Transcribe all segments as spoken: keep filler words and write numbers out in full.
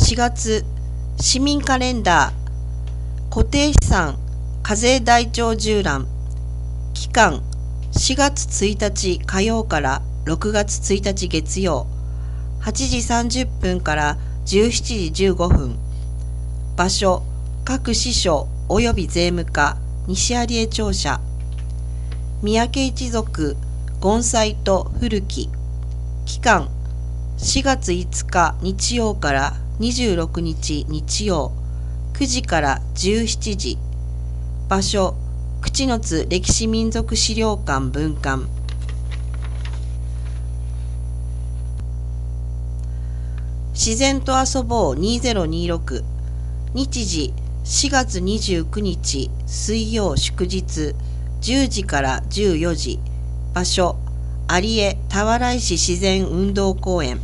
しがつ市民カレンダー固定資産課税台帳縦覧期間しがつついたち火曜からろくがつついたち月曜はちじさんじゅっぷんからじゅうしちじじゅうごふん場所各支所及び税務課西有江庁舎三宅一族権斎と古木期間しがついつか日曜からにじゅうろくにち日曜くじからじゅうしちじ場所口之津歴史民族資料館分館自然と遊ぼうにせんにじゅうろく日時しがつにじゅうくにち水曜祝日じゅうじからじゅうよじ場所有江田原石自然運動公園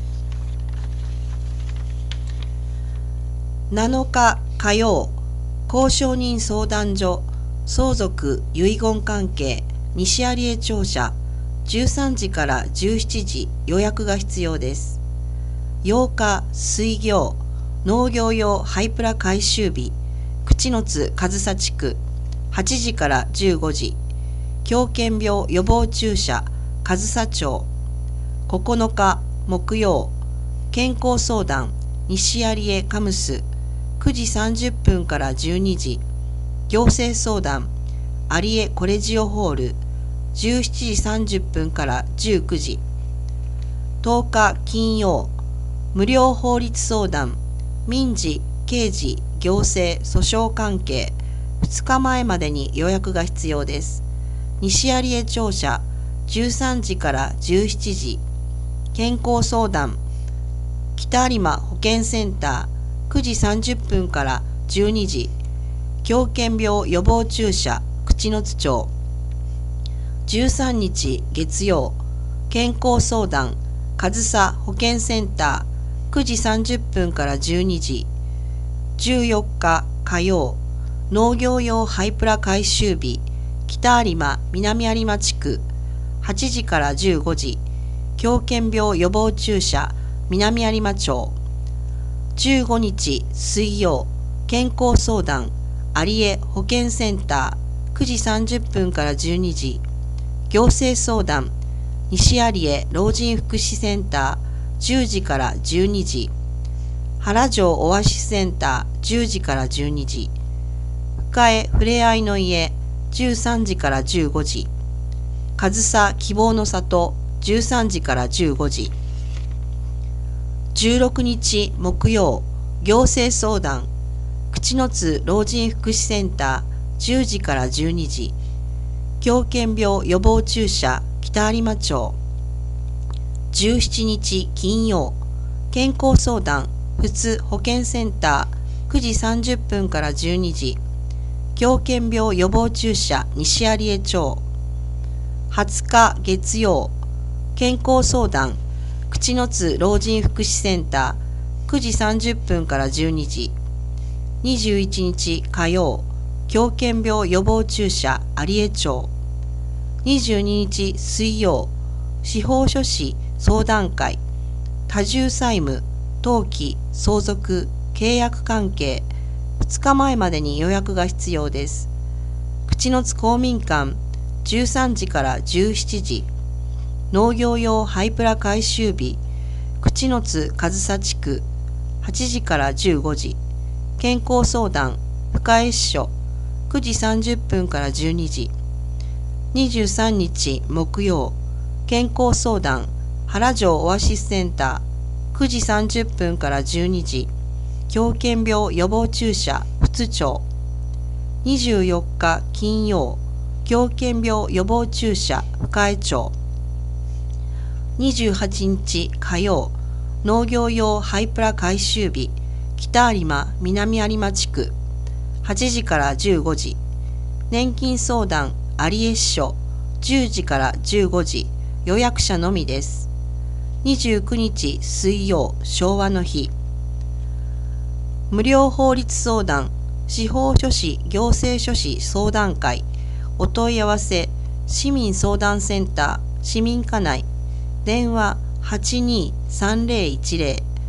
なのか火曜公証人相談所相続遺言関係西有江庁舎じゅうさんじからじゅうしちじ予約が必要です。ようか水業農業用ハイプラ回収日口之津上総地区はちじからじゅうごじ狂犬病予防注射上総町ここのか木曜健康相談西有江カムスくじさんじゅっぷんからじゅうにじ行政相談有江コレジオホールじゅうしちじさんじゅっぷんからじゅうくじとおか金曜無料法律相談民事刑事行政訴訟関係ふつかまえまでに予約が必要です。西有江庁舎じゅうさんじからじゅうしちじ健康相談北有馬保健センターくじさんじゅっぷんからじゅうにじ狂犬病予防注射口之津町じゅうさんにち月曜健康相談上総保健センターくじさんじゅっぷんからじゅうにじじゅうよっか火曜農業用ハイプラ回収日北有馬南有馬地区はちじからじゅうごじ狂犬病予防注射南有馬町じゅうごにち水曜健康相談有江保健センターくじさんじゅっぷんからじゅうにじ行政相談西有江老人福祉センターじゅうじからじゅうにじ原城オアシスセンターじゅうじからじゅうにじ深江ふれあいの家じゅうさんじからじゅうごじ上総希望の里じゅうさんじからじゅうごじじゅうろくにち木曜行政相談口之津老人福祉センターじゅうじからじゅうにじ狂犬病予防注射北有馬町じゅうしちにち金曜健康相談普通保健センターくじさんじゅっぷんからじゅうにじ狂犬病予防注射西有江町はつか月曜健康相談口之津老人福祉センターくじさんじゅっぷんからじゅうにじにじゅういちにち火曜狂犬病予防注射有江町にじゅうににち水曜司法書士相談会多重債務登記相続契約関係ふつかまえまでに予約が必要です。口之津公民館じゅうさんじからじゅうしちじ農業用ハイプラ回収日口之津上総地区はちじからじゅうごじ健康相談深江支所くじさんじゅっぷんからじゅうにじにじゅうさんにち木曜健康相談原城オアシスセンターくじさんじゅっぷんからじゅうにじ狂犬病予防注射富津町にじゅうよっか金曜狂犬病予防注射深江町にじゅうはちにち火曜農業用ハイプラ回収日北有馬南有馬地区はちじからじゅうごじ年金相談有江支所じゅうじからじゅうごじ予約者のみです。にじゅうくにち水曜昭和の日無料法律相談司法書士行政書士相談会お問い合わせ市民相談センター市民課内電話 はちにーさんぜろいちぜろ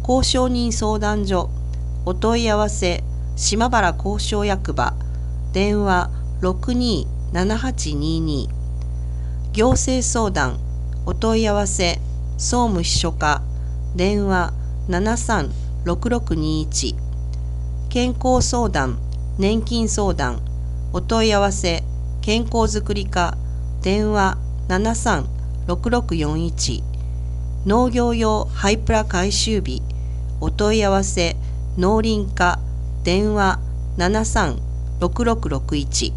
交渉人相談所お問い合わせ島原交渉役場電話 ろくにーななはちにーにー 行政相談お問い合わせ総務秘書課電話 ななさんろくろくにいち 健康相談年金相談お問い合わせ健康づくり課電話 ななさんろくろくよんいち 農業用ハイプラ回収日お問い合わせ農林課電話 ななさんろくろくろくいち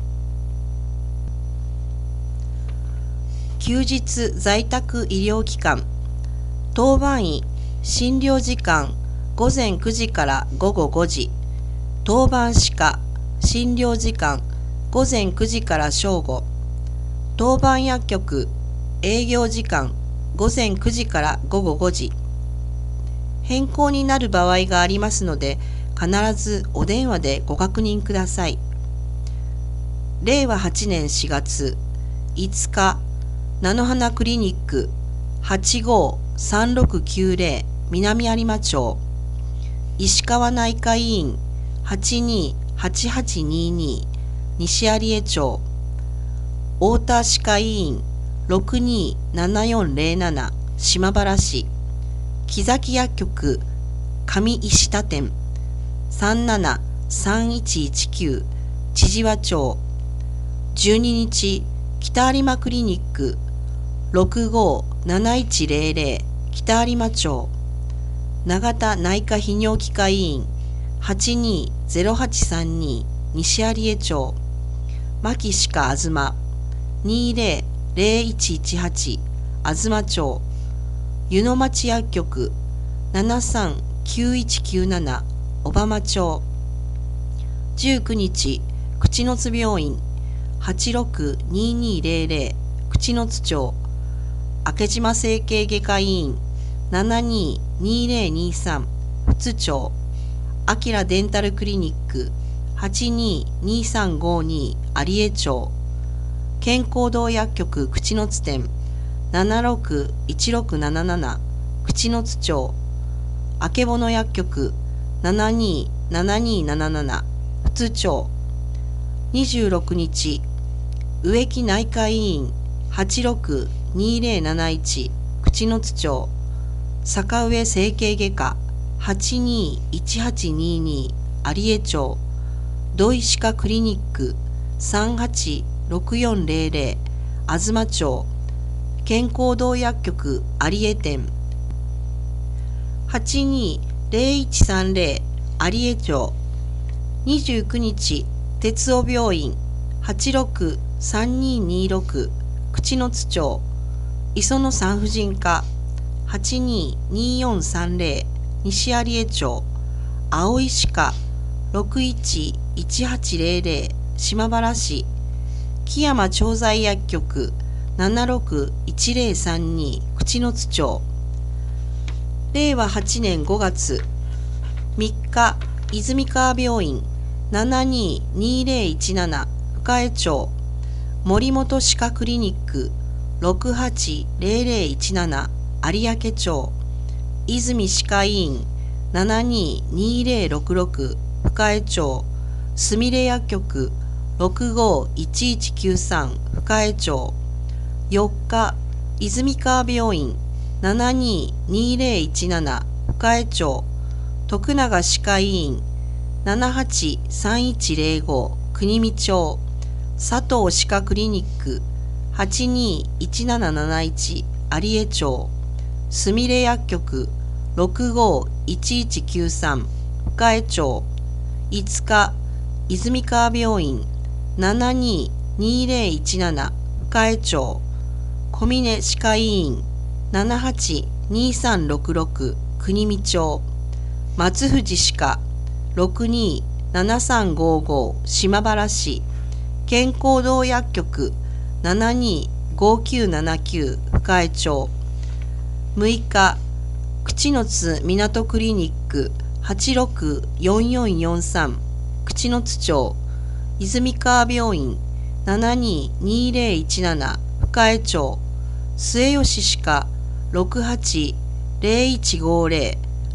休日在宅医療機関当番医診療時間午前くじから午後ごじ当番歯科診療時間午前くじから正午当番薬局営業時間午前くじから午後ごじ変更になる場合がありますので必ずお電話でご確認ください。れいわはちねんしがついつか菜の花クリニック はちごーさんろくきゅうぜろ 南有馬町石川内科医院 はちにーはちはちにーにー 西有江町太田歯科医院 ろくにーななよんぜろなな 島原市木崎薬局上石田店 さんななさんいちいちきゅう 千々和町じゅうににち北有馬クリニックろくごーなないちぜろぜろ北有馬町永田内科泌尿器科医院 はちにーぜろはちさんにー 西有江町牧歯科あずま にーぜろぜろいちいちはち あずま町湯の町薬局 ななさんきゅういちきゅうなな 小浜町じゅうくにち口の津病院 はちろくにーにーぜろぜろ 口の津町明島整形外科医院 ななにーにーぜろにーさん 富津町あきらデンタルクリニック はちにーにーさんごにー 有江町健康堂薬局口の津店 ななろくいちろくなななな 口の津町あけぼの薬局 ななにーななにーなななな 富津町にじゅうろくにち植木内科医院 はちろくにーぜろなないち 口の津町坂上整形外科 はちにーいちはちにーにー 有江町土井歯科クリニック さんはちろくよんぜろぜろ 東町健康堂薬局有江店 はちにーぜろいちさんぜろ 有江町にじゅうくにち鉄尾病院 はちろくさんにーにーろく 口の津町磯野産婦人科 はちにーにーよんさんぜろ 西有江町青井歯科 ろくいちいちはちぜろぜろ 島原市木山調剤薬局 ななろくいちぜろさんにー 口の津町れいわはちねんごがつみっか泉川病院 ななにーにーぜろいちなな 深江町森本歯科クリニック ろくはちぜろぜろいちなな 有明町泉歯科医院 ななにーにーぜろろくろく 深江町すみれ薬局 ろくごいちいちきゅうさん 深江町よっか泉川病院 ななにーにーぜろいちなな 深江町徳永歯科医院 ななはちさんいちぜろご 国見町佐藤歯科クリニック はちにーいちなななないち 有江町すみれ薬局 ろくごいちいちきゅうさん 深江町いつか泉川病院 ななにーにーぜろいちなな 深江町小峰歯科医院 ななはちにーさんろくろく 国見町松藤歯科 ろくにーななさんごご 島原市健康堂薬局 ななにーごきゅうななきゅう 深江町むいか口の津港クリニック はちろくよんよんよんさん 口の津町泉川病院 ななにーにーぜろいちなな 深江町末吉歯科 ろくはちぜろいちごぜろ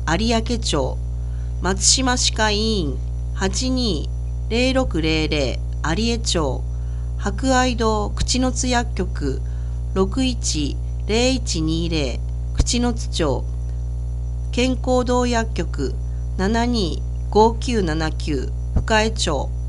有明町、松島歯科医院 はちにーぜろろくぜろぜろ 有江町、博愛堂口の津薬局 ろくいちぜろいちにぜろ 口の津町、健康堂薬局 ななにーごきゅうななきゅう 深江町、